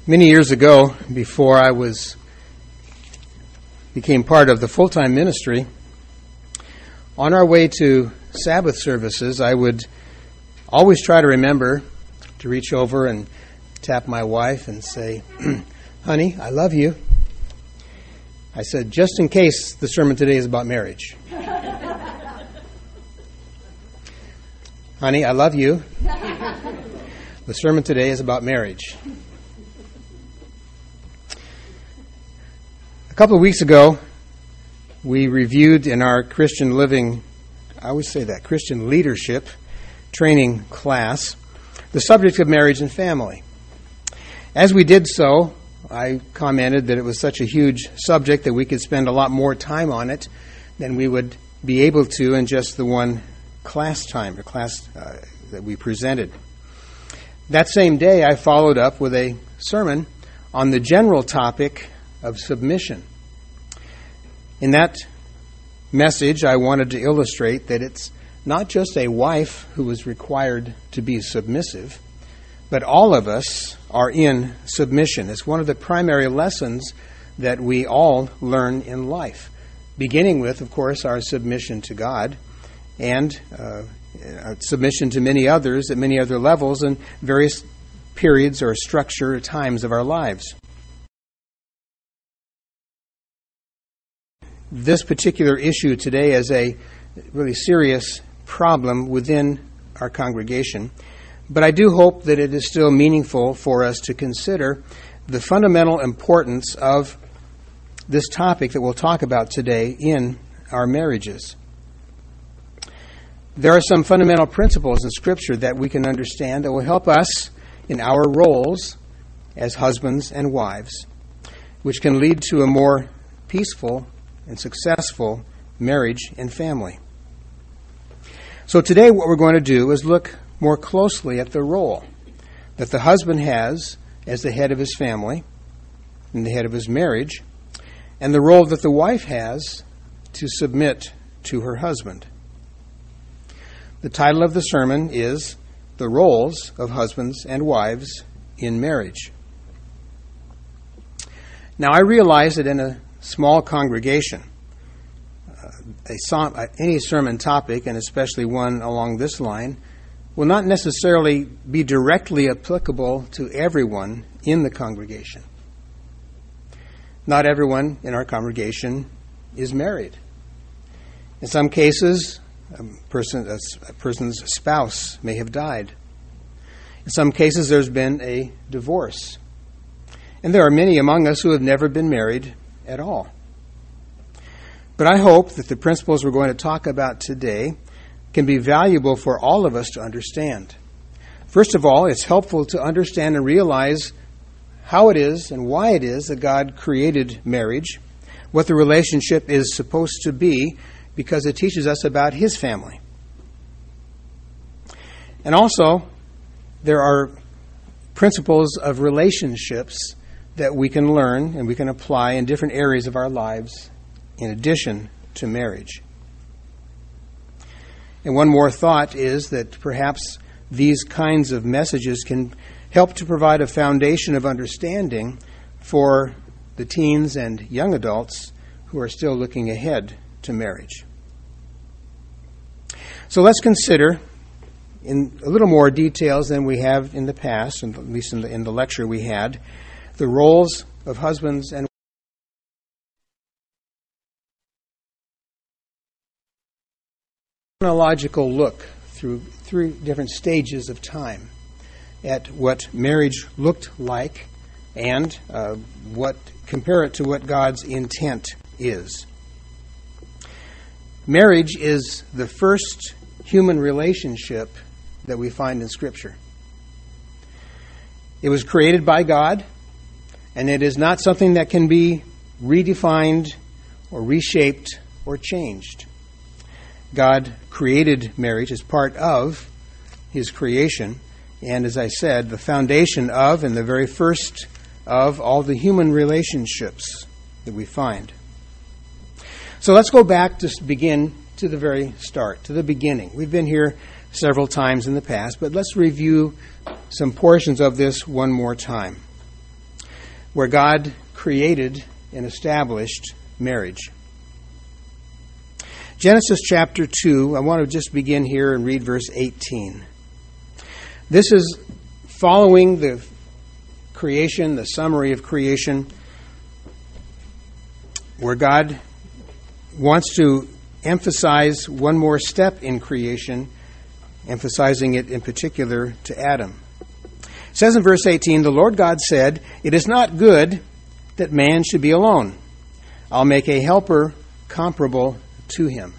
Many years ago, before I became part of the full-time ministry, on our way to Sabbath services, I would always try to remember to reach over and tap my wife and say, "Honey, I love you." I said, just in case the sermon today is about marriage. "Honey, I love you. The sermon today is about marriage." A couple of weeks ago, we reviewed in our Christian living, I always say that, Christian leadership training class, the subject of marriage and family. As we did so, I commented that it was such a huge subject that we could spend a lot more time on it than we would be able to in just the one class that we presented. That same day, I followed up with a sermon on the general topic of submission. In that message, I wanted to illustrate that it's not just a wife who is required to be submissive, but all of us are in submission. It's one of the primary lessons that we all learn in life, beginning with, of course, our submission to God and submission to many others at many other levels and various periods or structure or times of our lives. This particular issue today is a really serious problem within our congregation, but I do hope that it is still meaningful for us to consider the fundamental importance of this topic that we'll talk about today in our marriages. There are some fundamental principles in Scripture that we can understand that will help us in our roles as husbands and wives, which can lead to a more peaceful and successful marriage and family. So today what we're going to do is look more closely at the role that the husband has as the head of his family and the head of his marriage, and the role that the wife has to submit to her husband. The title of the sermon is The Roles of Husbands and Wives in Marriage. Now, I realize that in a small congregation, any sermon topic, and especially one along this line, will not necessarily be directly applicable to everyone in the congregation. Not everyone in our congregation is married. In some cases, a person's spouse may have died. In some cases, there's been a divorce. And there are many among us who have never been married at all. But I hope that the principles we're going to talk about today can be valuable for all of us to understand. First of all, it's helpful to understand and realize how it is and why it is that God created marriage, what the relationship is supposed to be, because it teaches us about His family. And also, there are principles of relationships that we can learn and we can apply in different areas of our lives in addition to marriage. And one more thought is that perhaps these kinds of messages can help to provide a foundation of understanding for the teens and young adults who are still looking ahead to marriage. So let's consider in a little more details than we have in the past, at least in the lecture we had, the roles of husbands and chronological look through three different stages of time at what marriage looked like and compare it to what God's intent is. Marriage is the first human relationship that we find in Scripture. It was created by God, and it is not something that can be redefined or reshaped or changed. God created marriage as part of His creation, and as I said, the foundation of and the very first of all the human relationships that we find. So let's go back to begin to the very start, to the beginning. We've been here several times in the past, but let's review some portions of this one more time. where God created and established marriage. Genesis chapter 2, I want to just begin here and read verse 18. This is following the creation, the summary of creation, where God wants to emphasize one more step in creation, emphasizing it in particular to Adam. It says in verse 18, "The Lord God said, 'It is not good that man should be alone. I'll make a helper comparable to him.'"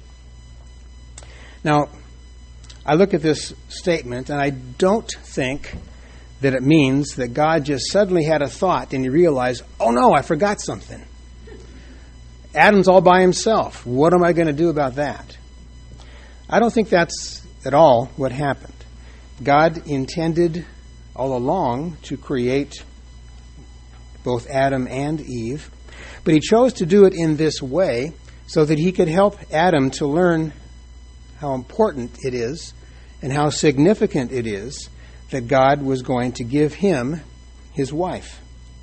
Now, I look at this statement, and I don't think that it means that God just suddenly had a thought and he realized, "Oh no, I forgot something. Adam's all by himself. What am I going to do about that?" I don't think that's at all what happened. God intended all along to create both Adam and Eve, but he chose to do it in this way so that he could help Adam to learn how important it is and how significant it is that God was going to give him his wife.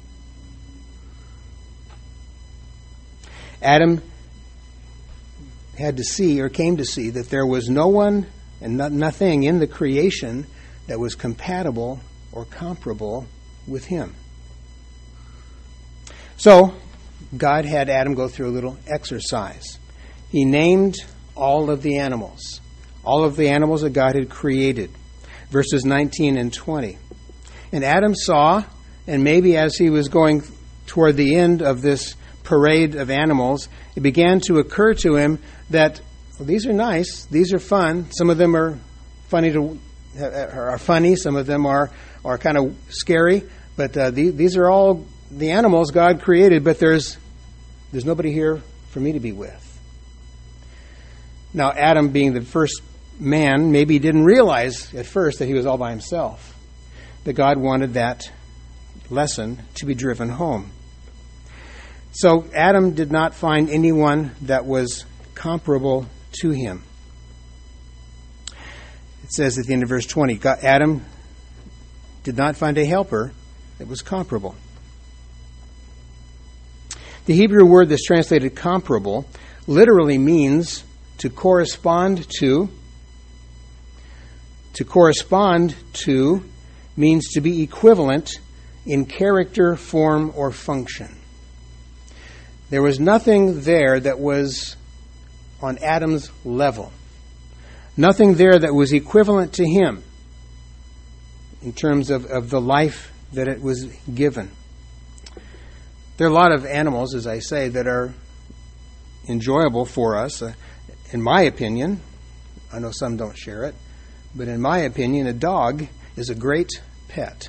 Adam had to see, or came to see, that there was no one and nothing in the creation that was compatible or comparable with him. So, God had Adam go through a little exercise. He named all of the animals that God had created. Verses 19 and 20. And Adam saw, and maybe as he was going toward the end of this parade of animals, it began to occur to him that, well, these are nice, these are fun. Some of them are funny, some of them are kind of scary, but these are all the animals God created, but there's nobody here for me to be with. Now, Adam, being the first man, maybe didn't realize at first that he was all by himself, that God wanted that lesson to be driven home. So Adam did not find anyone that was comparable to him. It says at the end of verse 20, Adam did not find a helper that was comparable. The Hebrew word that's translated comparable literally means to correspond to. To correspond to means to be equivalent in character, form, or function. There was nothing there that was on Adam's level. Nothing there that was equivalent to him in terms of the life that it was given. There are a lot of animals, as I say, that are enjoyable for us. In my opinion, I know some don't share it, but in my opinion, a dog is a great pet.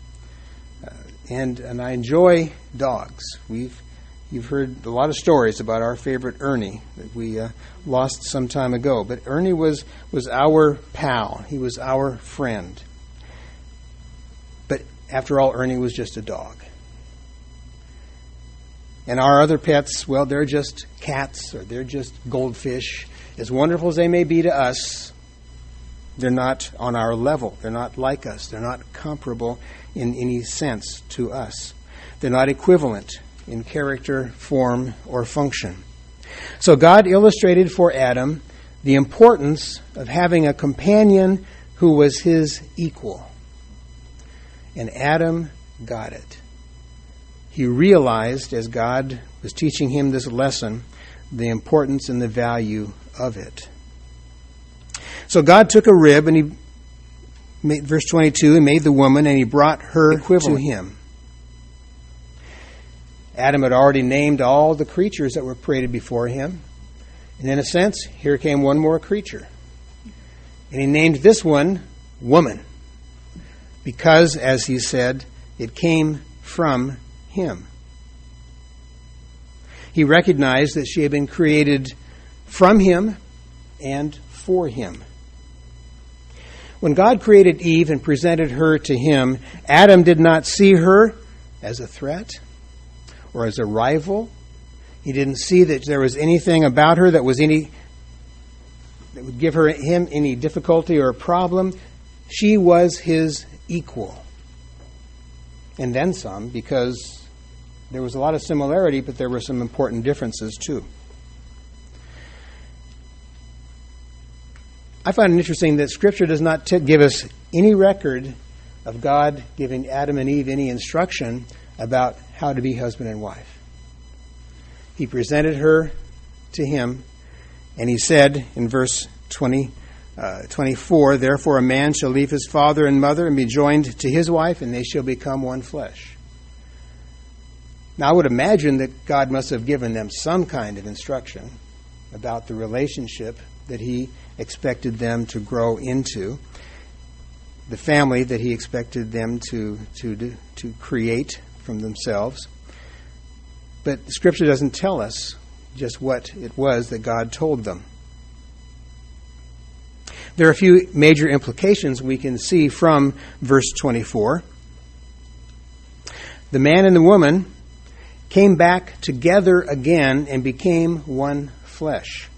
And I enjoy dogs. You've heard a lot of stories about our favorite Ernie that we lost some time ago. But Ernie was our pal. He was our friend. But after all, Ernie was just a dog. And our other pets, well, they're just cats or they're just goldfish. As wonderful as they may be to us, they're not on our level. They're not like us. They're not comparable in any sense to us. They're not equivalent in character, form, or function. So God illustrated for Adam the importance of having a companion who was his equal. And Adam got it. He realized, as God was teaching him this lesson, the importance and the value of it. So God took a rib, and he made, verse 22, and made the woman, and he brought her equivalent to him. Adam had already named all the creatures that were created before him. And in a sense, here came one more creature. And he named this one woman, because, as he said, it came from him. He recognized that she had been created from him and for him. When God created Eve and presented her to him, Adam did not see her as a threat or as a rival. He didn't see that there was anything about her that would give him any difficulty or problem. She was his equal. and then some, because there was a lot of similarity, but there were some important differences too. I find it interesting that Scripture does not give us any record of God giving Adam and Eve any instruction about how to be husband and wife. He presented her to him, and he said in verse 24, "Therefore a man shall leave his father and mother and be joined to his wife, and they shall become one flesh." Now I would imagine that God must have given them some kind of instruction about the relationship that he expected them to grow into, the family that he expected them to create from themselves. But Scripture doesn't tell us just what it was that God told them. There are a few major implications we can see from verse 24. The man and the woman came back together again and became one flesh.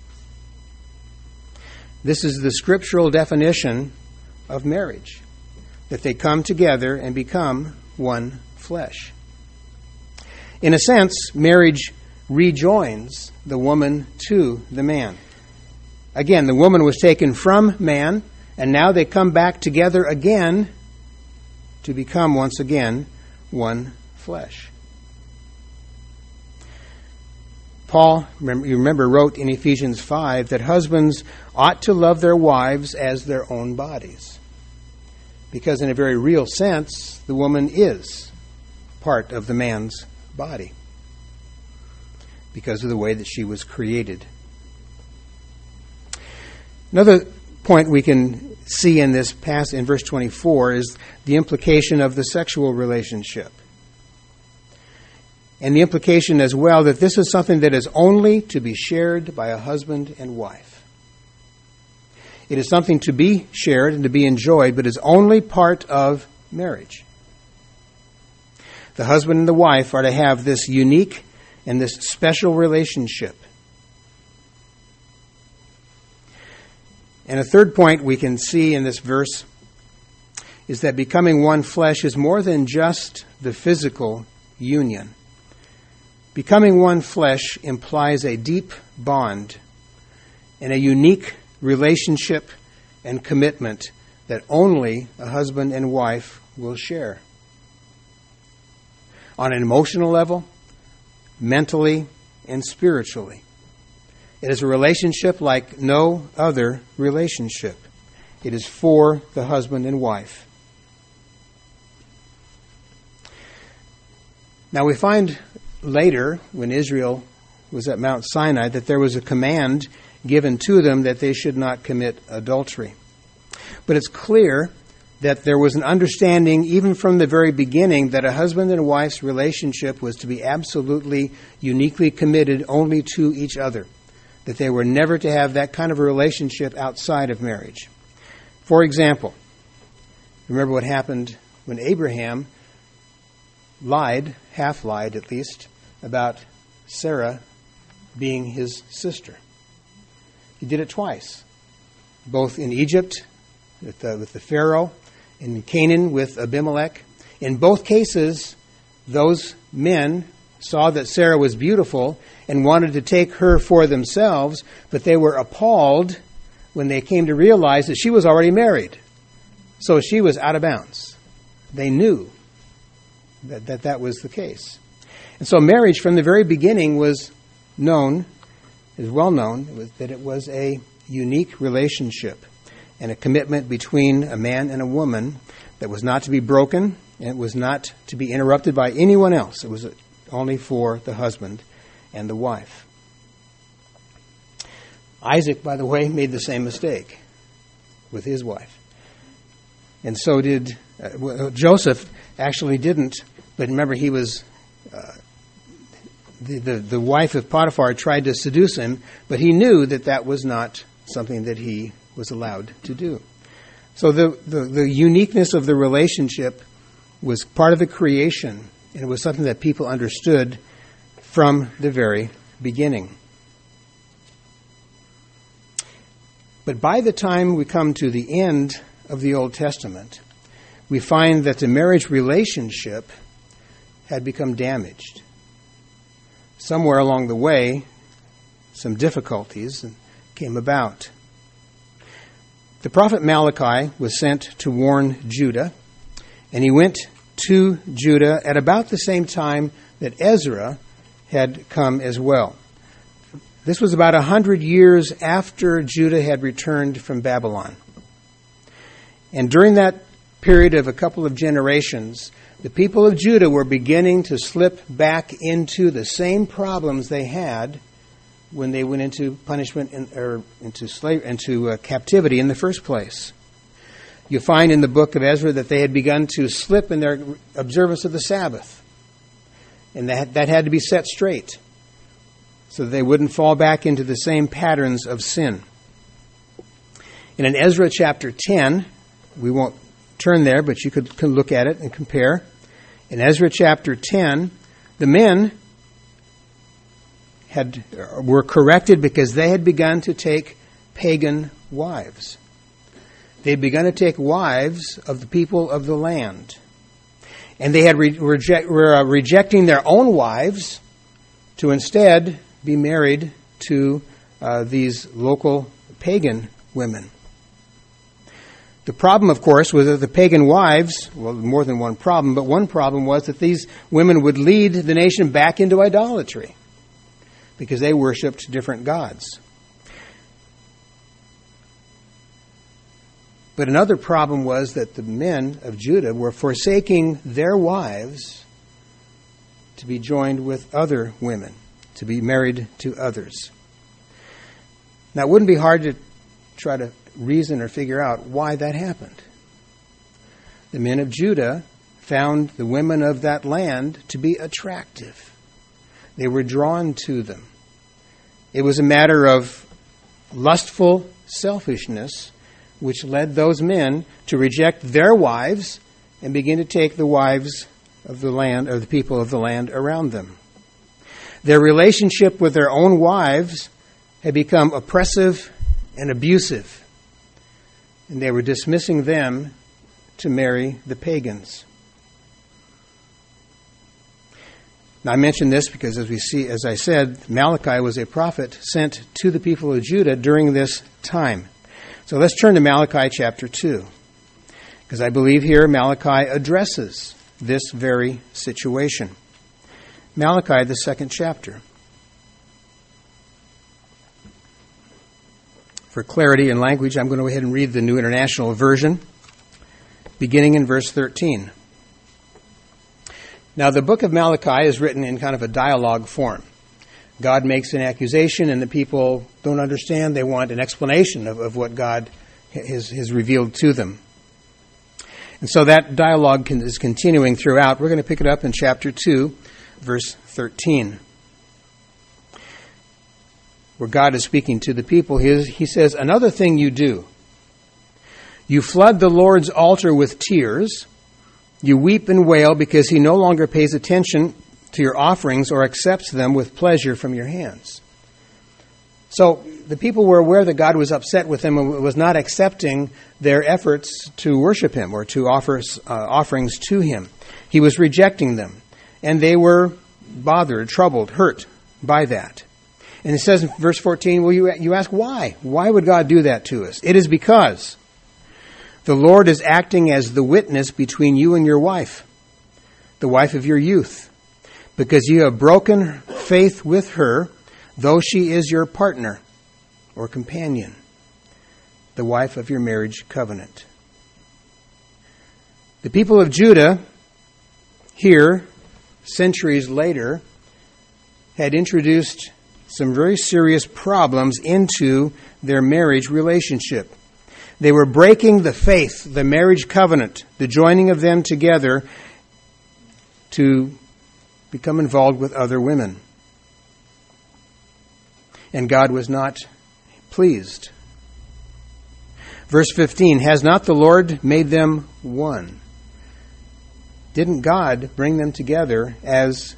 This is the scriptural definition of marriage, that they come together and become one flesh. In a sense, marriage rejoins the woman to the man. Again, the woman was taken from man, and now they come back together again to become once again one flesh. Paul, you remember, wrote in Ephesians 5 that husbands ought to love their wives as their own bodies. Because in a very real sense, the woman is part of the man's body because of the way that she was created. Another point we can see in this passage in verse 24 is the implication of the sexual relationship. And the implication as well that this is something that is only to be shared by a husband and wife. It is something to be shared and to be enjoyed, but is only part of marriage. The husband and the wife are to have this unique and this special relationship. And a third point we can see in this verse is that becoming one flesh is more than just the physical union. Becoming one flesh implies a deep bond and a unique relationship and commitment that only a husband and wife will share. On an emotional level, mentally, and spiritually. It is a relationship like no other relationship. It is for the husband and wife. Now we find later, when Israel was at Mount Sinai, that there was a command given to them that they should not commit adultery. But it's clear that there was an understanding, even from the very beginning, that a husband and wife's relationship was to be absolutely, uniquely committed only to each other. That they were never to have that kind of a relationship outside of marriage. For example, remember what happened when Abraham lied, half lied at least, about Sarah being his sister. He did it twice, both in Egypt with the Pharaoh, in Canaan with Abimelech. In both cases, those men saw that Sarah was beautiful and wanted to take her for themselves, but they were appalled when they came to realize that she was already married. So she was out of bounds. They knew that was the case. And so marriage from the very beginning was known, is well known, that it was a unique relationship and a commitment between a man and a woman that was not to be broken and it was not to be interrupted by anyone else. It was only for the husband and the wife. Isaac, by the way, made the same mistake with his wife. And so did Joseph. Actually didn't, but remember he was the wife of Potiphar tried to seduce him, but he knew that was not something that he was allowed to do. So the uniqueness of the relationship was part of the creation, and it was something that people understood from the very beginning. But by the time we come to the end of the Old Testament, we find that the marriage relationship had become damaged. Somewhere along the way, some difficulties came about. The prophet Malachi was sent to warn Judah, and he went to Judah at about the same time that Ezra had come as well. This was about 100 years after Judah had returned from Babylon. And during that period of a couple of generations, the people of Judah were beginning to slip back into the same problems they had when they went into punishment or into captivity in the first place. You find in the book of Ezra that they had begun to slip in their observance of the Sabbath. And that had to be set straight so that they wouldn't fall back into the same patterns of sin. And in Ezra chapter 10, we won't turn there, but you could look at it and compare. In Ezra chapter 10, the men were corrected because they had begun to take pagan wives. They had begun to take wives of the people of the land. And they had were rejecting their own wives to instead be married to these local pagan women. The problem, of course, was that the pagan wives, well, more than one problem, but one problem was that these women would lead the nation back into idolatry because they worshipped different gods. But another problem was that the men of Judah were forsaking their wives to be joined with other women, to be married to others. Now, it wouldn't be hard to try to reason or figure out why that happened. The men of Judah found the women of that land to be attractive. They were drawn to them. It was a matter of lustful selfishness which led those men to reject their wives and begin to take the wives of the land, or the people of the land around them. Their relationship with their own wives had become oppressive and abusive, and they were dismissing them to marry the pagans. Now, I mention this because, as I said, Malachi was a prophet sent to the people of Judah during this time. So let's turn to Malachi chapter 2, because I believe here Malachi addresses this very situation. Malachi, the 2nd chapter. For clarity and language, I'm going to go ahead and read the New International Version, beginning in verse 13. Now, the book of Malachi is written in kind of a dialogue form. God makes an accusation, and the people don't understand. They want an explanation of what God has revealed to them. And so that dialogue is continuing throughout. We're going to pick it up in chapter 2, verse 13. Where God is speaking to the people. He says, "Another thing you do. You flood the Lord's altar with tears. You weep and wail because he no longer pays attention to your offerings or accepts them with pleasure from your hands." So the people were aware that God was upset with them and was not accepting their efforts to worship him or to offer offerings to him. He was rejecting them. And they were bothered, troubled, hurt by that. And it says in verse 14, well, you ask why? Why would God do that to us? It is because the Lord is acting as the witness between you and your wife, the wife of your youth, because you have broken faith with her, though she is your partner or companion, the wife of your marriage covenant. The people of Judah, here, centuries later, had introduced some very serious problems into their marriage relationship. They were breaking the faith, the marriage covenant, the joining of them together to become involved with other women. And God was not pleased. Verse 15, "Has not the Lord made them one?" Didn't God bring them together as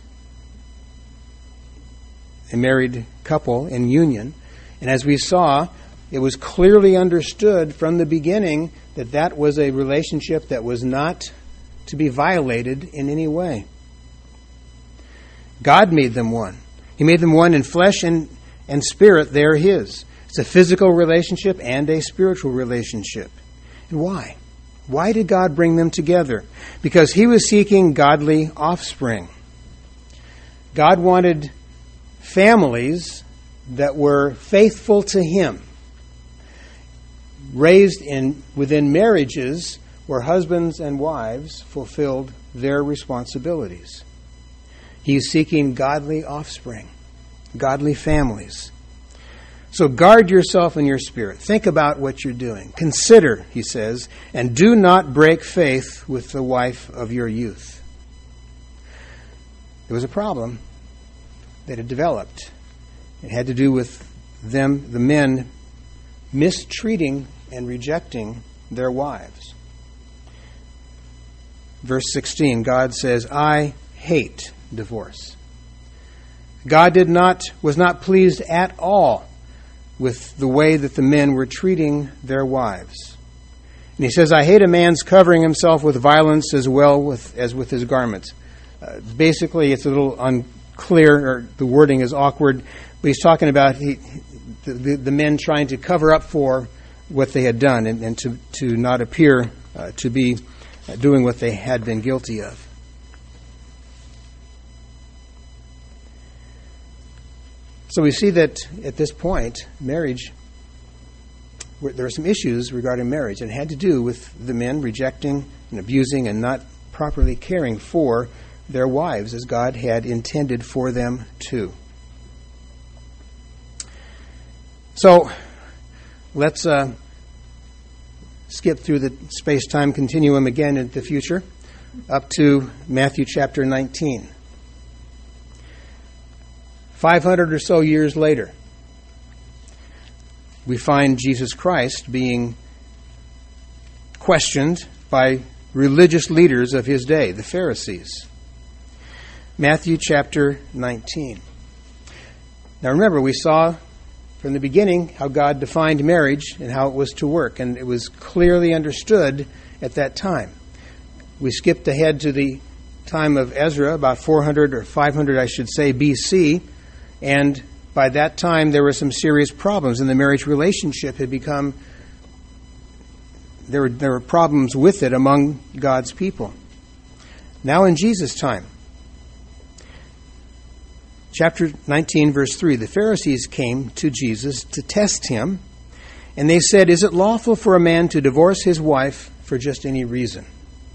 a married couple in union? And as we saw, it was clearly understood from the beginning that that was a relationship that was not to be violated in any way. God made them one. He made them one in flesh and spirit. They're His. It's a physical relationship and a spiritual relationship. And why? Why did God bring them together? Because He was seeking godly offspring. God wanted families that were faithful to Him, raised within marriages where husbands and wives fulfilled their responsibilities. He's seeking godly offspring, godly families. So guard yourself in your spirit. Think about what you're doing. Consider, he says, and do not break faith with the wife of your youth. There was a problem that had developed. It had to do with them, the men, mistreating and rejecting their wives. Verse 16, God says, I hate divorce. God was not pleased at all with the way that the men were treating their wives. And he says, I hate a man's covering himself with violence as well as with his garments. Basically, it's a little unclear, or the wording is awkward, but he's talking about the men trying to cover up for what they had done and to not appear to be doing what they had been guilty of. So we see that at this point, marriage, there are some issues regarding marriage, and it had to do with the men rejecting and abusing and not properly caring for their wives as God had intended for them to. So let's skip through the space-time continuum again in the future up to Matthew chapter 19. 500 or so years later, we find Jesus Christ being questioned by religious leaders of His day, the Pharisees. Matthew chapter 19. Now remember, we saw from the beginning how God defined marriage and how it was to work, and it was clearly understood at that time. We skipped ahead to the time of Ezra, about 400 or 500, I should say, BC, and by that time there were some serious problems, and the marriage relationship had become, there were problems with it among God's people. Now in Jesus' time, chapter 19, verse 3, the Pharisees came to Jesus to test Him, and they said, is it lawful for a man to divorce his wife for just any reason?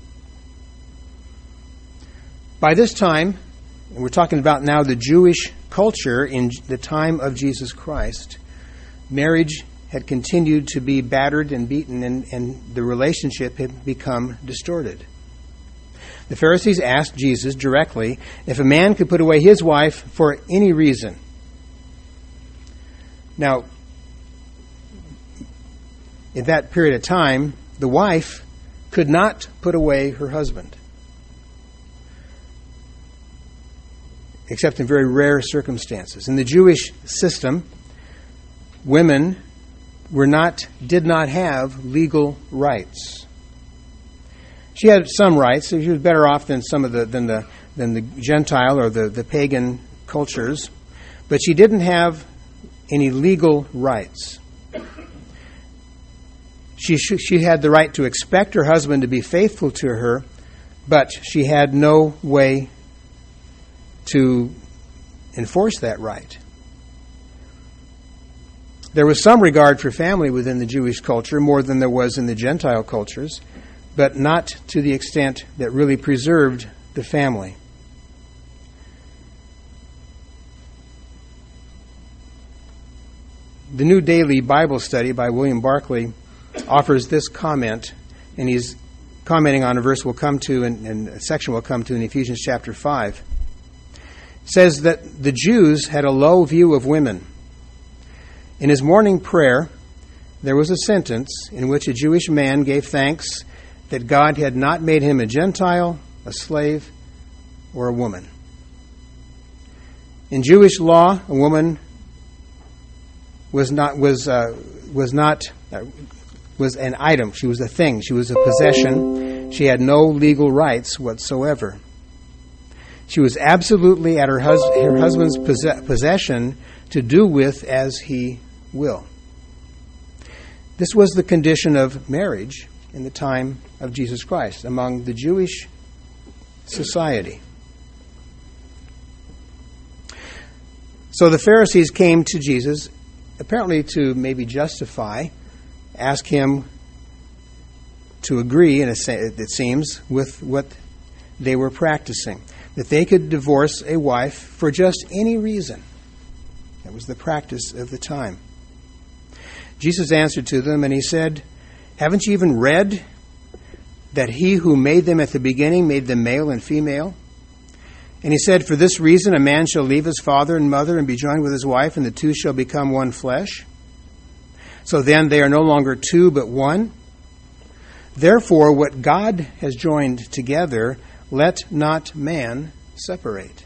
By this time, and we're talking about now the Jewish culture in the time of Jesus Christ, marriage had continued to be battered and beaten, and the relationship had become distorted. The Pharisees asked Jesus directly if a man could put away his wife for any reason. Now, in that period of time, the wife could not put away her husband, except in very rare circumstances. In the Jewish system, women did not have legal rights. She had some rights. She was better off than the Gentile or the pagan cultures, but she didn't have any legal rights. She had the right to expect her husband to be faithful to her, but she had no way to enforce that right. There was some regard for family within the Jewish culture, more than there was in the Gentile cultures, but not to the extent that really preserved the family. The New Daily Bible Study by William Barclay offers this comment, and he's commenting on a verse we'll come to, and a section we'll come to in Ephesians chapter 5. It says that the Jews had a low view of women. In his morning prayer, there was a sentence in which a Jewish man gave thanks that God had not made him a Gentile, a slave, or a woman. In Jewish law, a woman was an item. She was a thing. She was a possession. She had no legal rights whatsoever. She was absolutely at her husband's possession to do with as he will. This was the condition of marriage in the time of Jesus Christ among the Jewish society. So the Pharisees came to Jesus, apparently to maybe justify, ask him to agree, it seems, with what they were practicing, that they could divorce a wife for just any reason. That was the practice of the time. Jesus answered to them, and he said, "Haven't you even read that he who made them at the beginning made them male and female? And he said, for this reason a man shall leave his father and mother and be joined with his wife, and the two shall become one flesh. So then they are no longer two, but one. Therefore, what God has joined together, let not man separate."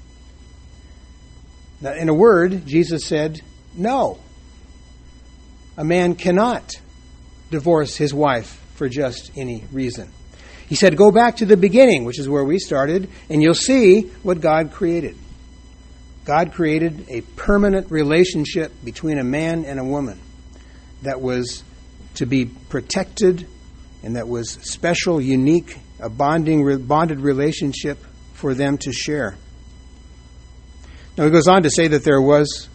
Now, in a word, Jesus said, no. A man cannot divorce his wife for just any reason. He said, go back to the beginning, which is where we started, and you'll see what God created. God created a permanent relationship between a man and a woman that was to be protected and that was special, unique, a bonded relationship for them to share. Now he goes on to say that there was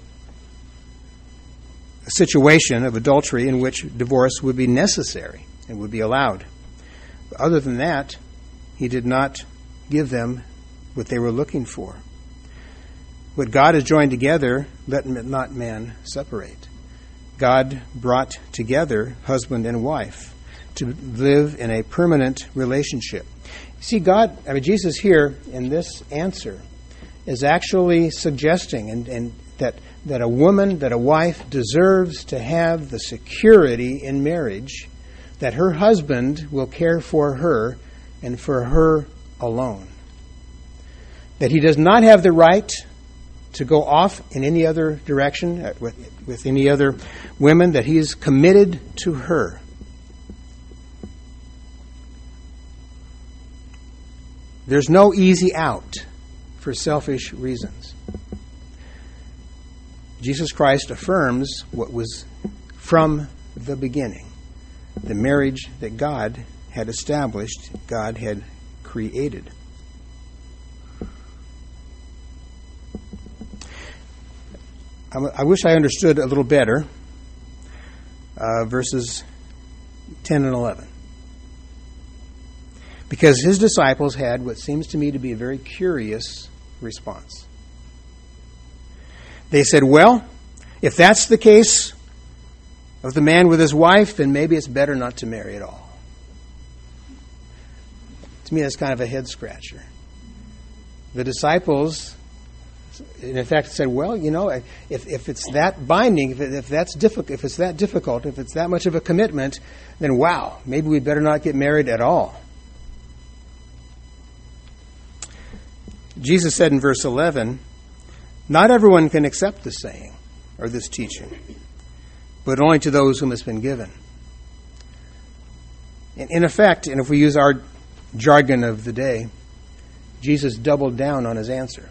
a situation of adultery in which divorce would be necessary and would be allowed. But other than that, he did not give them what they were looking for. What God has joined together, let not man separate. God brought together husband and wife to live in a permanent relationship. See, Jesus here in this answer is actually suggesting and that a woman, that a wife deserves to have the security in marriage that her husband will care for her and for her alone. That he does not have the right to go off in any other direction with any other women, that he is committed to her. There's no easy out for selfish reasons. Jesus Christ affirms what was from the beginning, the marriage that God had established, God had created. I wish I understood a little better verses 10 and 11. Because his disciples had what seems to me to be a very curious response. They said, well, if that's the case of the man with his wife, then maybe it's better not to marry at all. To me, that's kind of a head scratcher. The disciples, in fact, said, well, if it's that binding, if that's difficult, if it's that difficult, if it's that much of a commitment, then wow, maybe we better not get married at all. Jesus said in verse 11, not everyone can accept this saying or this teaching, but only to those whom it's been given. In effect, and if we use our jargon of the day, Jesus doubled down on his answer.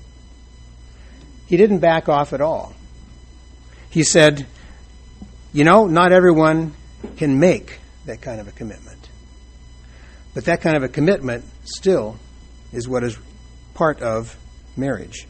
He didn't back off at all. He said, not everyone can make that kind of a commitment. But that kind of a commitment still is what is part of marriage.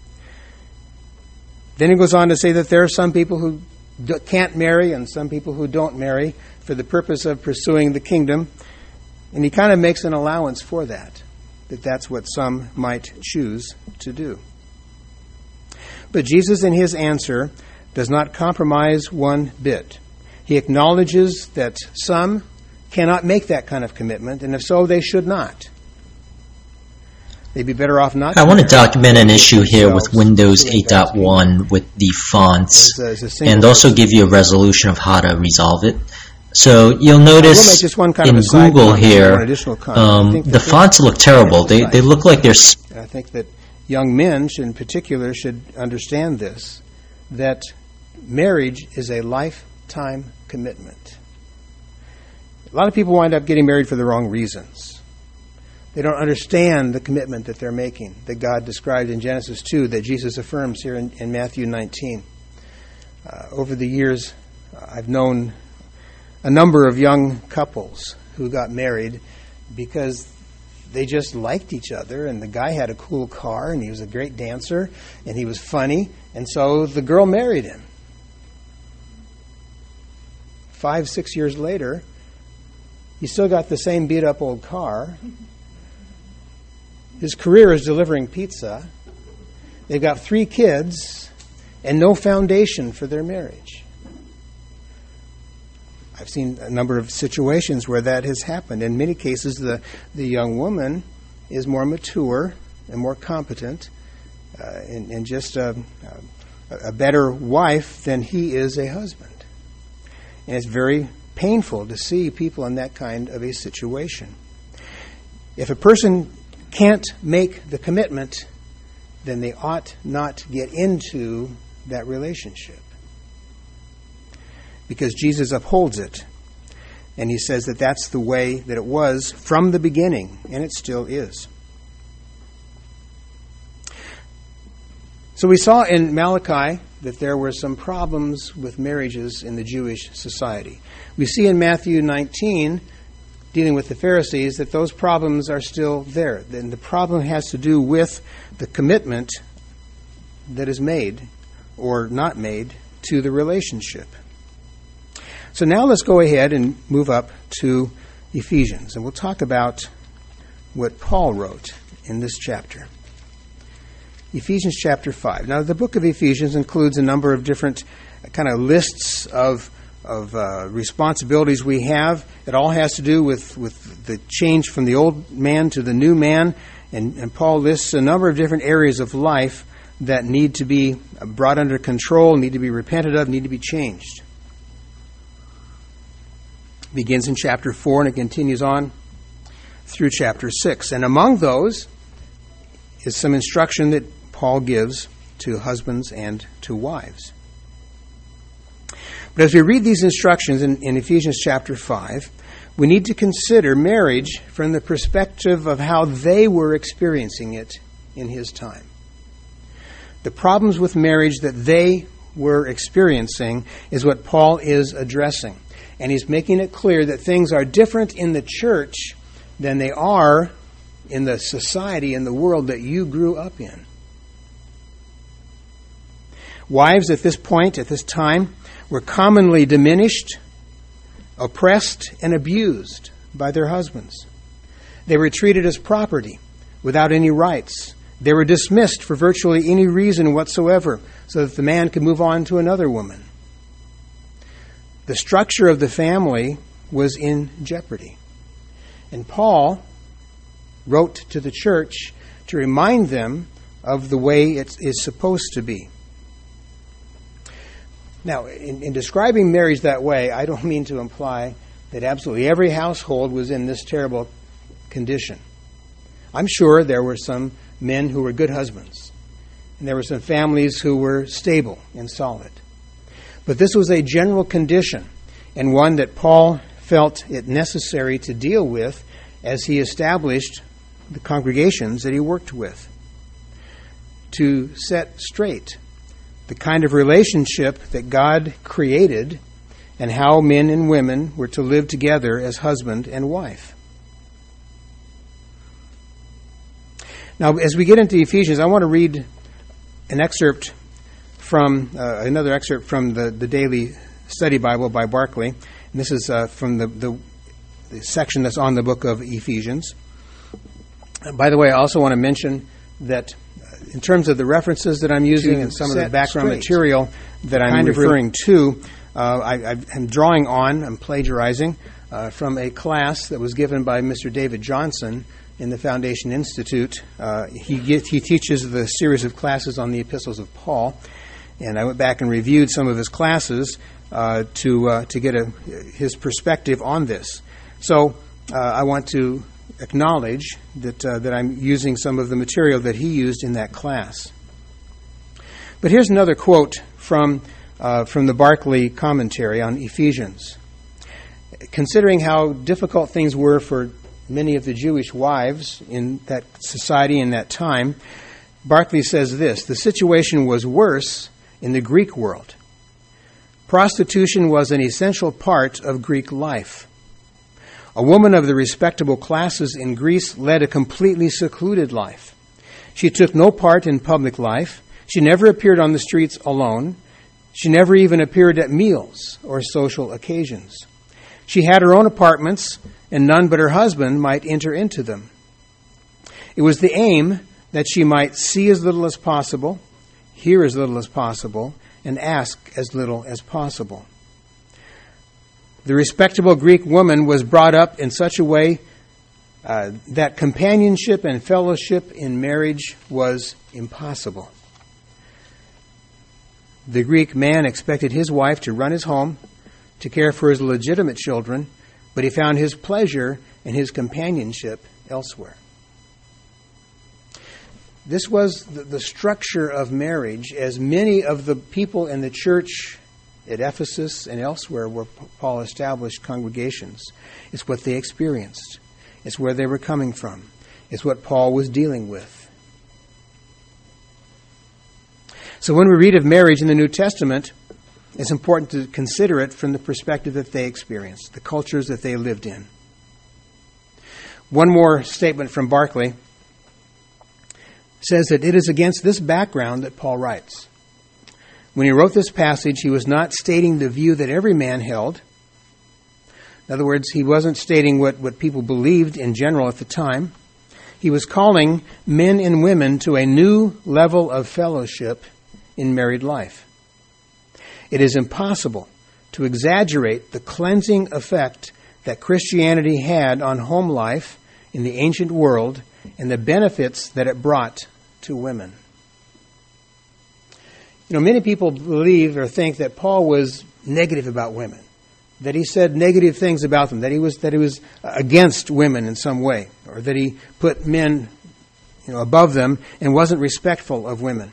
Then he goes on to say that there are some people who can't marry and some people who don't marry for the purpose of pursuing the kingdom. And he kind of makes an allowance for that that's what some might choose to do. But Jesus, in his answer, does not compromise one bit. He acknowledges that some cannot make that kind of commitment, and if so, they should not. They'd be better off not. I want to document an issue here with Windows 8.1 with the fonts, and also give you a resolution of how to resolve it. So you'll notice in Google here, the fonts look terrible. They look like they're... I think that young men in particular should understand this, that marriage is a lifetime commitment. A lot of people wind up getting married for the wrong reasons. They don't understand the commitment that they're making, that God described in Genesis 2, that Jesus affirms here in Matthew 19. Over the years, I've known a number of young couples who got married because they just liked each other, and the guy had a cool car, and he was a great dancer, and he was funny, and so the girl married him. 5-6 years later, he still got the same beat-up old car. His career is delivering pizza. They've got 3 kids and no foundation for their marriage. I've seen a number of situations where that has happened. In many cases, the young woman is more mature and more competent and just a better wife than he is a husband. And it's very painful to see people in that kind of a situation. If a person can't make the commitment, then they ought not get into that relationship. Because Jesus upholds it. And he says that that's the way that it was from the beginning, and it still is. So we saw in Malachi that there were some problems with marriages in the Jewish society. We see in Matthew 19, dealing with the Pharisees, that those problems are still there. And the problem has to do with the commitment that is made or not made to the relationship. So now let's go ahead and move up to Ephesians, and we'll talk about what Paul wrote in this chapter. Ephesians chapter 5. Now, the book of Ephesians includes a number of different kind of lists of responsibilities we have. It all has to do with the change from the old man to the new man, and Paul lists a number of different areas of life that need to be brought under control, need to be repented of, need to be changed. It begins in chapter 4 and it continues on through chapter 6. And among those is some instruction that Paul gives to husbands and to wives. But as we read these instructions in Ephesians chapter 5, we need to consider marriage from the perspective of how they were experiencing it in his time. The problems with marriage that they were experiencing is what Paul is addressing. And he's making it clear that things are different in the church than they are in the society and the world that you grew up in. Wives at this point, at this time, were commonly diminished, oppressed, and abused by their husbands. They were treated as property without any rights. They were dismissed for virtually any reason whatsoever so that the man could move on to another woman. The structure of the family was in jeopardy. And Paul wrote to the church to remind them of the way it is supposed to be. Now, in describing marriage that way, I don't mean to imply that absolutely every household was in this terrible condition. I'm sure there were some men who were good husbands, and there were some families who were stable and solid. But this was a general condition, and one that Paul felt it necessary to deal with as he established the congregations that he worked with, to set straight the kind of relationship that God created and how men and women were to live together as husband and wife. Now, as we get into Ephesians, I want to read an excerpt from another excerpt from the Daily Study Bible by Barclay. And this is from the section that's on the book of Ephesians. By the way, I also want to mention that in terms of the references that I'm using and some of the background material that I'm referring to, I'm drawing on, I'm plagiarizing from a class that was given by Mr. David Johnson in the Foundation Institute. He teaches the series of classes on the epistles of Paul, and I went back and reviewed some of his classes to get his perspective on this. So I want to acknowledge that I'm using some of the material that he used in that class. But here's another quote from the Barclay commentary on Ephesians. Considering how difficult things were for many of the Jewish wives in that society in that time, Barclay says this: the situation was worse in the Greek world. Prostitution was an essential part of Greek life. A woman of the respectable classes in Greece led a completely secluded life. She took no part in public life. She never appeared on the streets alone. She never even appeared at meals or social occasions. She had her own apartments, and none but her husband might enter into them. It was the aim that she might see as little as possible, hear as little as possible, and ask as little as possible. The respectable Greek woman was brought up in such a way that companionship and fellowship in marriage was impossible. The Greek man expected his wife to run his home, to care for his legitimate children, but he found his pleasure and his companionship elsewhere. This was the structure of marriage, as many of the people in the church at Ephesus and elsewhere where Paul established congregations. It's what they experienced. It's where they were coming from. It's what Paul was dealing with. So when we read of marriage in the New Testament, it's important to consider it from the perspective that they experienced, the cultures that they lived in. One more statement from Barclay says that it is against this background that Paul writes. When he wrote this passage, he was not stating the view that every man held. In other words, he wasn't stating what people believed in general at the time. He was calling men and women to a new level of fellowship in married life. It is impossible to exaggerate the cleansing effect that Christianity had on home life in the ancient world and the benefits that it brought to women. Many people believe or think that Paul was negative about women, that he said negative things about them, that he was against women in some way, or that he put men above them and wasn't respectful of women.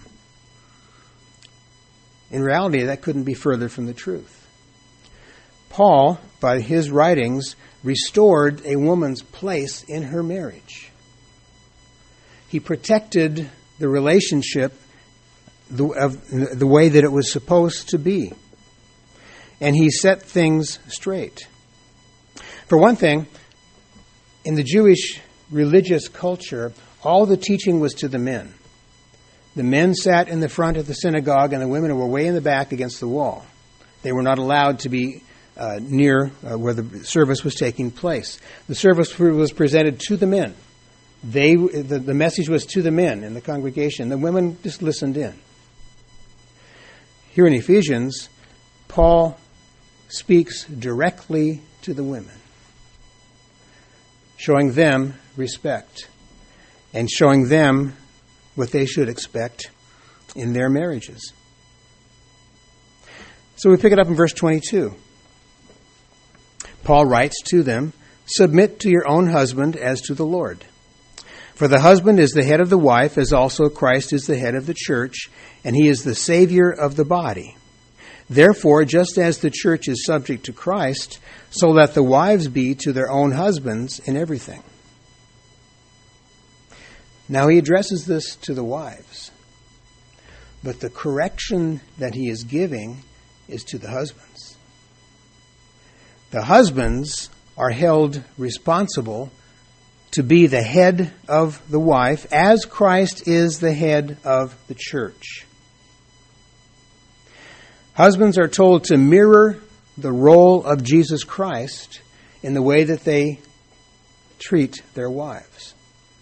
In reality, that couldn't be further from the truth. Paul, by his writings, restored a woman's place in her marriage. He protected the relationship the way that it was supposed to be. And he set things straight. For one thing, in the Jewish religious culture, all the teaching was to the men. The men sat in the front of the synagogue and the women were way in the back against the wall. They were not allowed to be near where the service was taking place. The service was presented to the men. The message was to the men in the congregation. The women just listened in. Here in Ephesians, Paul speaks directly to the women, showing them respect and showing them what they should expect in their marriages. So we pick it up in verse 22. Paul writes to them, "Submit to your own husband as to the Lord. For the husband is the head of the wife, as also Christ is the head of the church, and he is the Savior of the body. Therefore, just as the church is subject to Christ, so let the wives be to their own husbands in everything." Now he addresses this to the wives, but the correction that he is giving is to the husbands. The husbands are held responsible to be the head of the wife, as Christ is the head of the church. Husbands are told to mirror the role of Jesus Christ in the way that they treat their wives.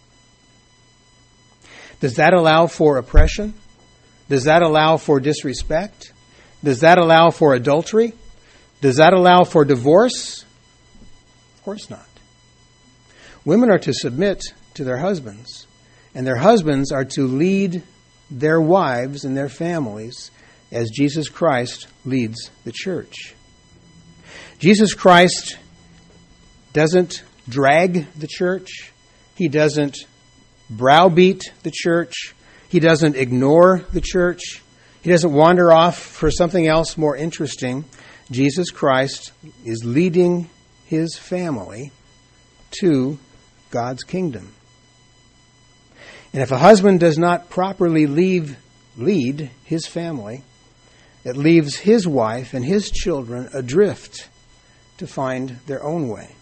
Does that allow for oppression? Does that allow for disrespect? Does that allow for adultery? Does that allow for divorce? Of course not. Women are to submit to their husbands, and their husbands are to lead their wives and their families as Jesus Christ leads the church. Jesus Christ doesn't drag the church. He doesn't browbeat the church. He doesn't ignore the church. He doesn't wander off for something else more interesting. Jesus Christ is leading his family to God's kingdom. And if a husband does not properly lead his family, it leaves his wife and his children adrift to find their own way.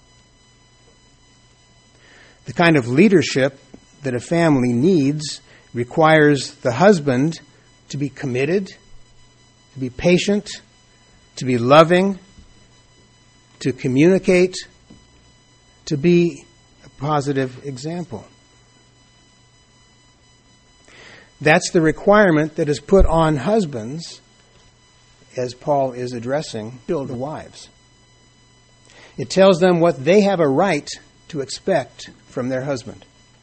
The kind of leadership that a family needs requires the husband to be committed, to be patient, to be loving, to communicate, to be a positive example. That's the requirement that is put on husbands as Paul is addressing the wives. It tells them what they have a right to expect from their husband.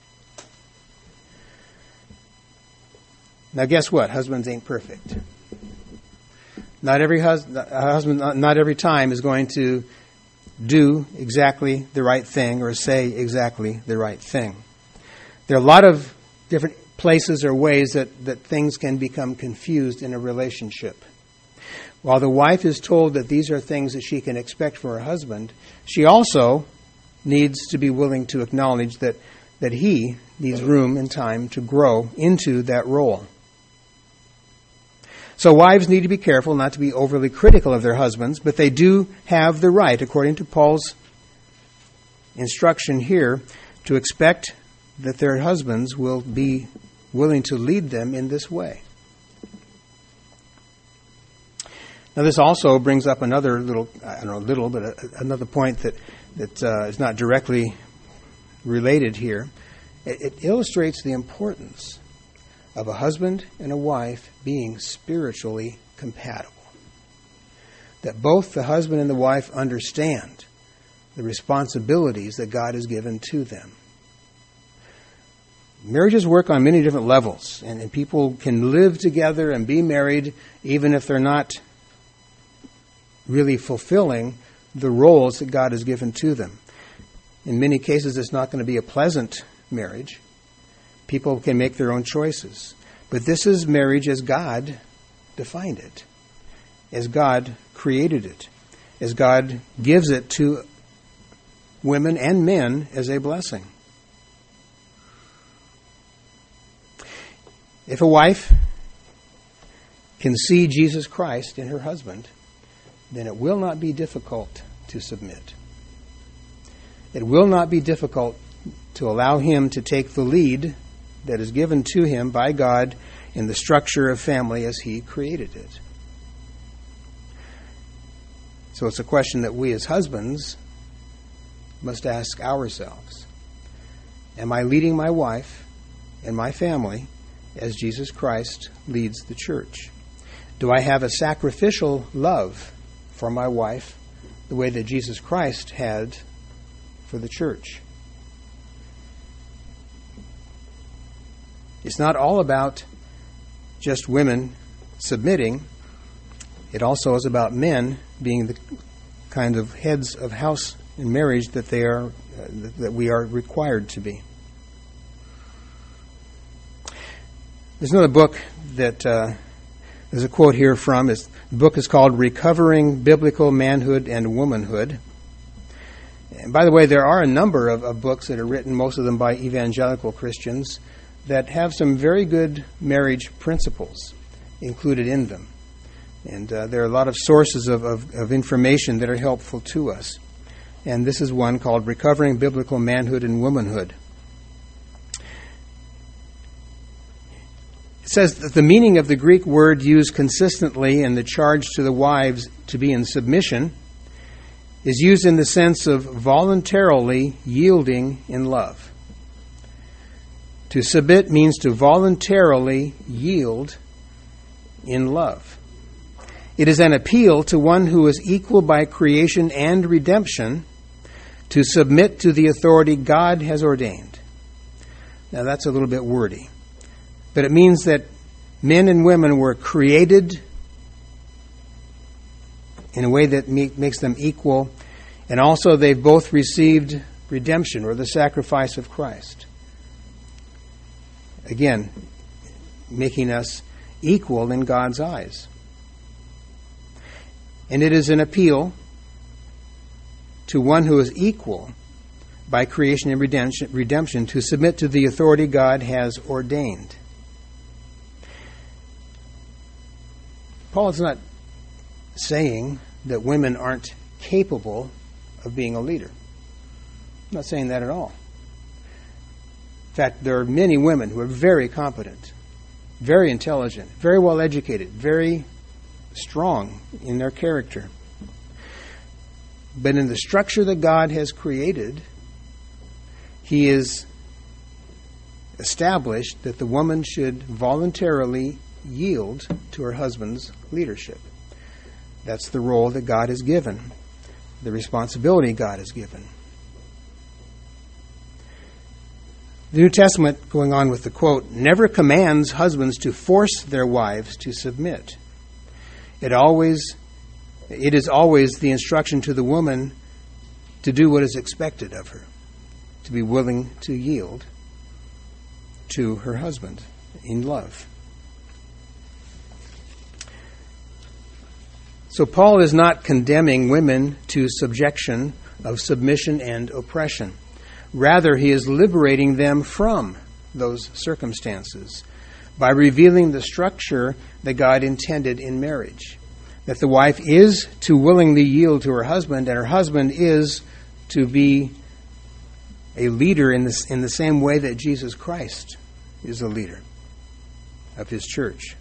Now guess what? Husbands ain't perfect. Not every husband, not every time is going to do exactly the right thing or say exactly the right thing. There are a lot of different places or ways that things can become confused in a relationship. While the wife is told that these are things that she can expect from her husband, she also needs to be willing to acknowledge that he needs room and time to grow into that role. So wives need to be careful not to be overly critical of their husbands, but they do have the right, according to Paul's instruction here, to expect that their husbands will be willing to lead them in this way. Now this also brings up another another point that is not directly related here. It illustrates the importance of a husband and a wife being spiritually compatible. That both the husband and the wife understand the responsibilities that God has given to them. Marriages work on many different levels, and people can live together and be married even if they're not really fulfilling the roles that God has given to them. In many cases, it's not going to be a pleasant marriage. People can make their own choices. But this is marriage as God defined it, as God created it, as God gives it to women and men as a blessing. If a wife can see Jesus Christ in her husband, then it will not be difficult to submit. It will not be difficult to allow him to take the lead that is given to him by God in the structure of family as he created it. So it's a question that we as husbands must ask ourselves. Am I leading my wife and my family as Jesus Christ leads the church? Do I have a sacrificial love for my wife the way that Jesus Christ had for the church? It's not all about just women submitting. It also is about men being the kind of heads of house in marriage that that we are required to be. There's another book that there's a quote here from. The book is called Recovering Biblical Manhood and Womanhood. And by the way, there are a number of books that are written, most of them by evangelical Christians, that have some very good marriage principles included in them. And there are a lot of sources of information that are helpful to us. And this is one called Recovering Biblical Manhood and Womanhood. It says that the meaning of the Greek word used consistently in the charge to the wives to be in submission is used in the sense of voluntarily yielding in love. To submit means to voluntarily yield in love. It is an appeal to one who is equal by creation and redemption to submit to the authority God has ordained. Now that's a little bit wordy, but it means that men and women were created in a way that makes them equal, and also they've both received redemption or the sacrifice of Christ. Again, making us equal in God's eyes. And it is an appeal to one who is equal by creation and redemption to submit to the authority God has ordained. Paul is not saying that women aren't capable of being a leader. I'm not saying that at all. In fact, there are many women who are very competent, very intelligent, very well educated, very strong in their character. But in the structure that God has created, He is established that the woman should voluntarily yield to her husband's leadership. That's the role that God has given, the responsibility God has given. The New Testament, going on with the quote, never commands husbands to force their wives to submit. It is always the instruction to the woman to do what is expected of her, to be willing to yield to her husband in love. So Paul is not condemning women to subjection of submission and oppression. Rather, he is liberating them from those circumstances by revealing the structure that God intended in marriage. That the wife is to willingly yield to her husband, and her husband is to be a leader in the same way that Jesus Christ is a leader of His church.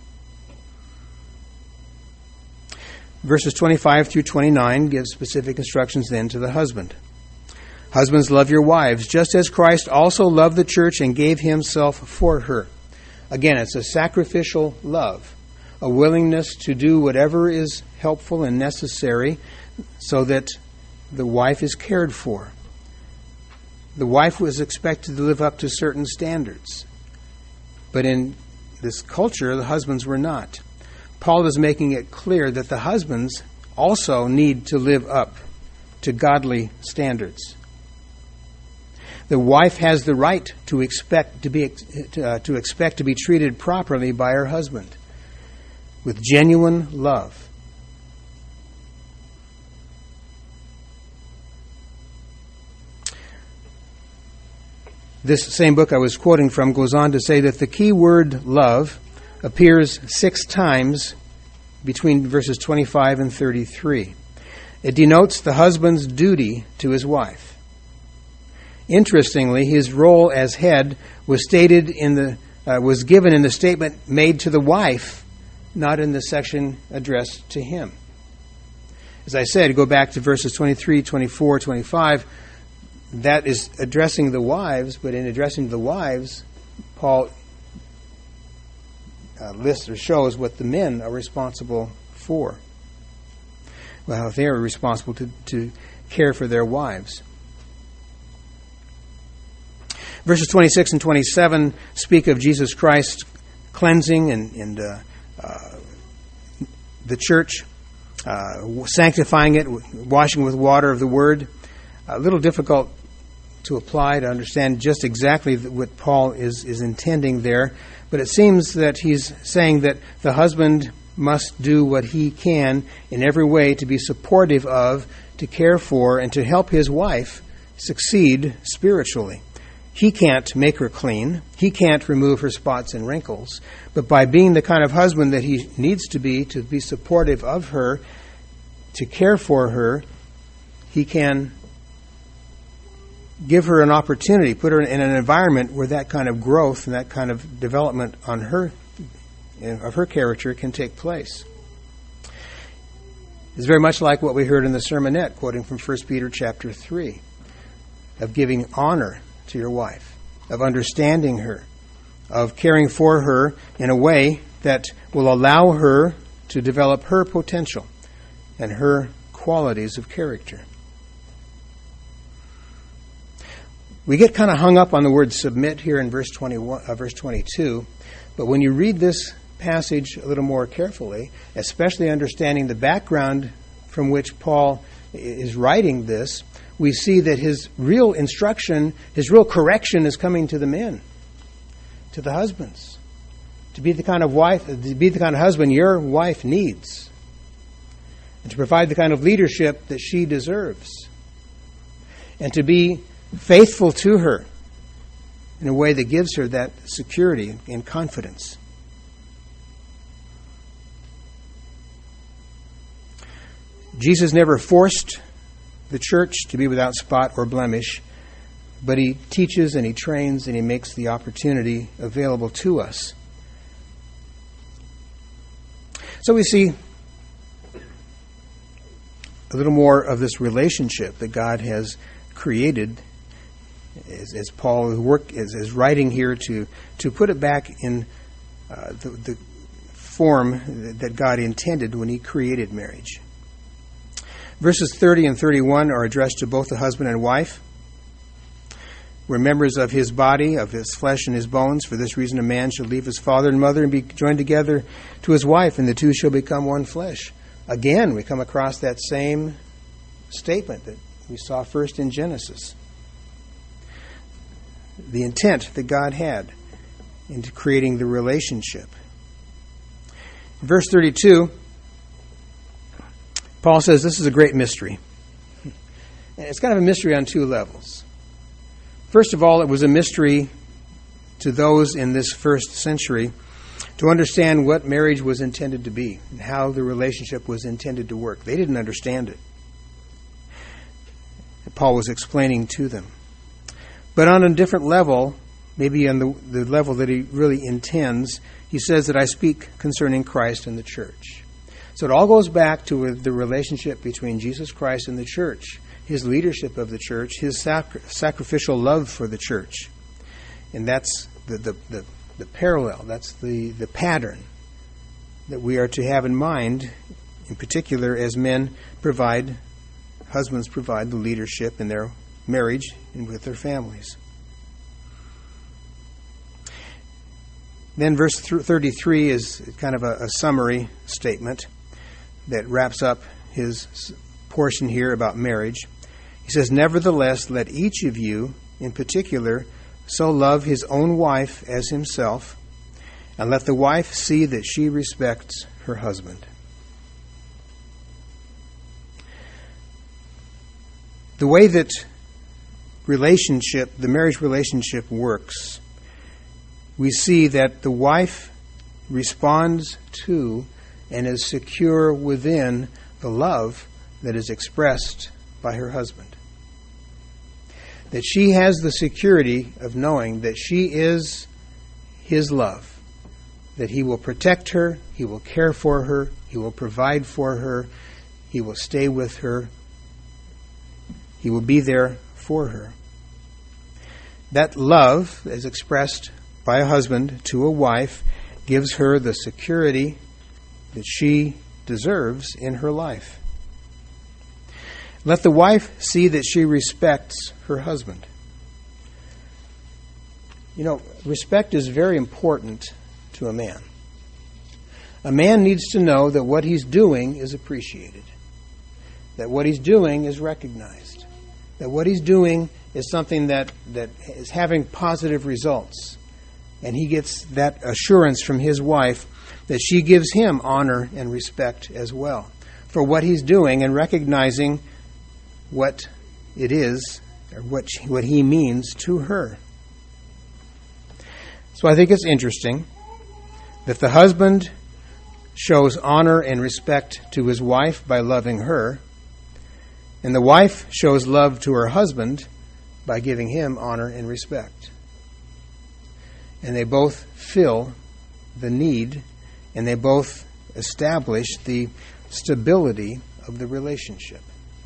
Verses 25 through 29 give specific instructions then to the husband. Husbands, love your wives, just as Christ also loved the church and gave Himself for her. Again, it's a sacrificial love, a willingness to do whatever is helpful and necessary so that the wife is cared for. The wife was expected to live up to certain standards, but in this culture, the husbands were not. Paul is making it clear that the husbands also need to live up to godly standards. The wife has the right to expect to be treated properly by her husband with genuine love. This same book I was quoting from goes on to say that the key word love appears 6 times between verses 25 and 33. It denotes the husband's duty to his wife. Interestingly, his role as head was given in the statement made to the wife, not in the section addressed to him. As I said, go back to verses 23, 24, 25. That is addressing the wives, but in addressing the wives, Paul lists or shows what the men are responsible for. Well, they are responsible to care for their wives. Verses 26 and 27 speak of Jesus Christ cleansing and the church, sanctifying it, washing with water of the Word. A little difficult to apply to understand just exactly what Paul is intending there, but it seems that he's saying that the husband must do what he can in every way to be supportive of, to care for, and to help his wife succeed spiritually. He can't make her clean. He can't remove her spots and wrinkles. But by being the kind of husband that he needs to be supportive of her, to care for her, he can give her an opportunity, put her in an environment where that kind of growth and that kind of development of her character can take place. It's very much like what we heard in the sermonette, quoting from 1 Peter chapter 3, of giving honor to your wife, of understanding her, of caring for her in a way that will allow her to develop her potential and her qualities of character. We get kind of hung up on the word submit here in verse 22, but when you read this passage a little more carefully, especially understanding the background from which Paul is writing this, we see that his real instruction, his real correction is coming to the men, to the husbands, to be the kind of wife, to be the kind of husband your wife needs, and to provide the kind of leadership that she deserves, and to be faithful to her in a way that gives her that security and confidence. Jesus never forced the church to be without spot or blemish, but he teaches and he trains and he makes the opportunity available to us. So we see a little more of this relationship that God has created, as Paul is writing here to put it back in the form that God intended when he created marriage. Verses 30 and 31 are addressed to both the husband and wife. We're members of his body, of his flesh and his bones. For this reason a man shall leave his father and mother and be joined together to his wife, and the two shall become one flesh. Again, we come across that same statement that we saw first in Genesis. The intent that God had into creating the relationship. In verse 32, Paul says this is a great mystery. And it's kind of a mystery on two levels. First of all, it was a mystery to those in this first century to understand what marriage was intended to be and how the relationship was intended to work. They didn't understand it. Paul was explaining to them. But on a different level, maybe on the level that he really intends, he says that I speak concerning Christ and the church. So it all goes back to the relationship between Jesus Christ and the church, his leadership of the church, his sacrificial love for the church. And that's the parallel, that's the pattern that we are to have in mind, in particular as husbands provide the leadership in their marriage and with their families. Then verse 33 is kind of a summary statement that wraps up his portion here about marriage. He says, nevertheless, let each of you, in particular, so love his own wife as himself, and let the wife see that she respects her husband. The way that the marriage relationship works, we see that the wife responds to and is secure within the love that is expressed by her husband. That she has the security of knowing that she is his love, that he will protect her, he will care for her, he will provide for her, he will stay with her, he will be there for her. That love, as expressed by a husband to a wife, gives her the security that she deserves in her life. Let the wife see that she respects her husband. You know, respect is very important to a man. A man needs to know that what he's doing is appreciated, that what he's doing is recognized, that what he's doing is something that is having positive results. And he gets that assurance from his wife that she gives him honor and respect as well for what he's doing and recognizing what it is or what he means to her. So I think it's interesting that the husband shows honor and respect to his wife by loving her, and the wife shows love to her husband by giving him honor and respect. And they both fill the need, and they both establish the stability of the relationship.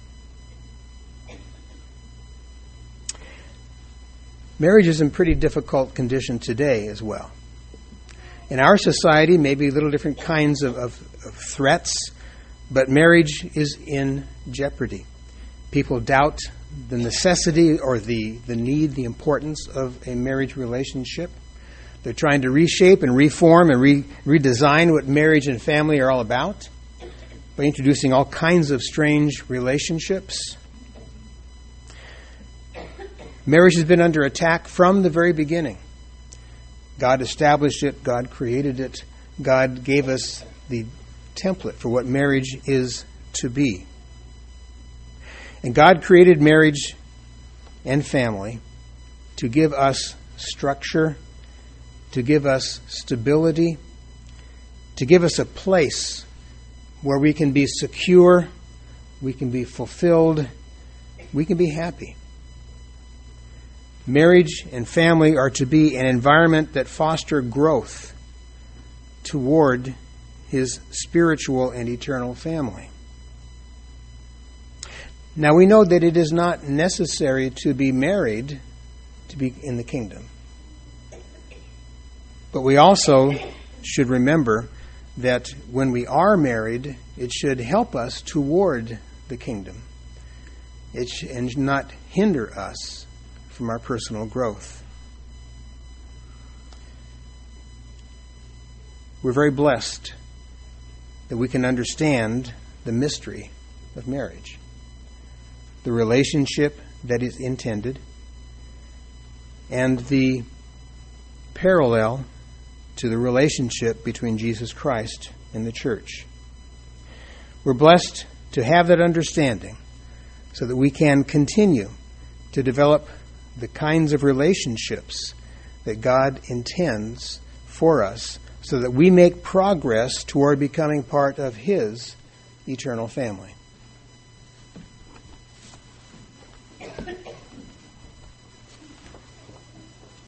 Marriage is in pretty difficult condition today as well. In our society, maybe little different kinds of threats, but marriage is in jeopardy. People doubt the necessity or the need, the importance of a marriage relationship. They're trying to reshape and reform and redesign what marriage and family are all about by introducing all kinds of strange relationships. Marriage has been under attack from the very beginning. God established it. God created it. God gave us the template for what marriage is to be. And God created marriage and family to give us structure, to give us stability, to give us a place where we can be secure, we can be fulfilled, we can be happy. Marriage and family are to be an environment that foster growth toward His spiritual and eternal family. Now we know that it is not necessary to be married to be in the kingdom. But we also should remember that when we are married, it should help us toward the kingdom. It should not hinder us from our personal growth. We're very blessed that we can understand the mystery of marriage, the relationship that is intended, and the parallel to the relationship between Jesus Christ and the church. We're blessed to have that understanding so that we can continue to develop the kinds of relationships that God intends for us so that we make progress toward becoming part of His eternal family.